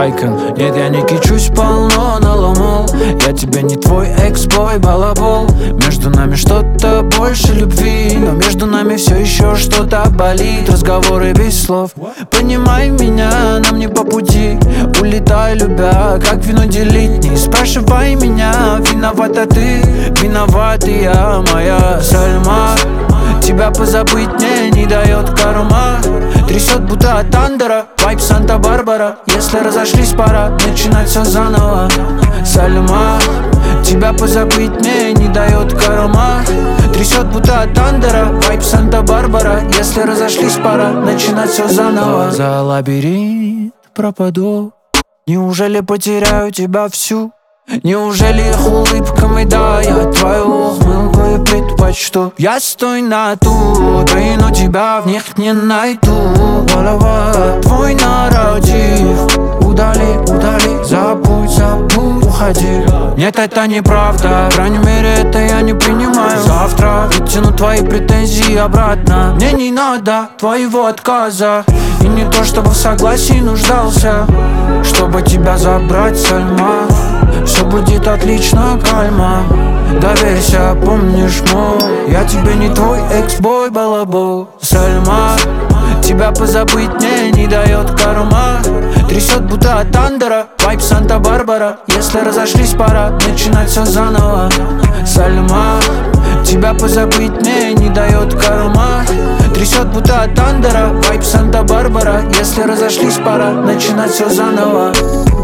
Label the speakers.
Speaker 1: Айкон. Нет, я не кичусь, полно наломал. Я тебе не твой экс-бой, балабол. Между нами что-то больше любви, но между нами все еще что-то болит. Разговоры без слов, понимай меня, нам не по пути. Улетай, любя, как вино делить. Не спрашивай меня, виновата ты, виноват и я, моя Сальма. Тебя позабыть мне не дает карма. Трясет будто от Андера, вайб Санта-Барбара. Если разошлись, пора начинать все заново. Сальма, тебя позабыть мне не дает карма. Трясет будто от Андера, вайб Санта-Барбара. Если разошлись, пора начинать все заново. За лабиринт пропаду. Неужели потеряю тебя всю? Неужели их улыбками, да, я твою ухмылку и предпочту? Я стой на ту, но тебя в них не найду. Голова, твой нарратив, удали, удали, забудь, забудь, уходи. Нет, это неправда, по крайней мере, это я не принимаю. Завтра вытяну твои претензии обратно. Мне не надо твоего отказа, и не то, чтобы в согласии нуждался, чтобы тебя забрать, Сальма. Все будет отлично, кальма. Доверься, помнишь, мой, я тебе не твой экс-бой, балабол. Сальма, тебя позабыть мне не дает карма. Трясет будто от Андера, вайб Санта-Барбара. Если разошлись, пора начинать все заново. Сальма, тебя позабыть мне не дает карма. Трясет будто от Андера, вайб Санта-Барбара. Если разошлись, пора начинать все заново.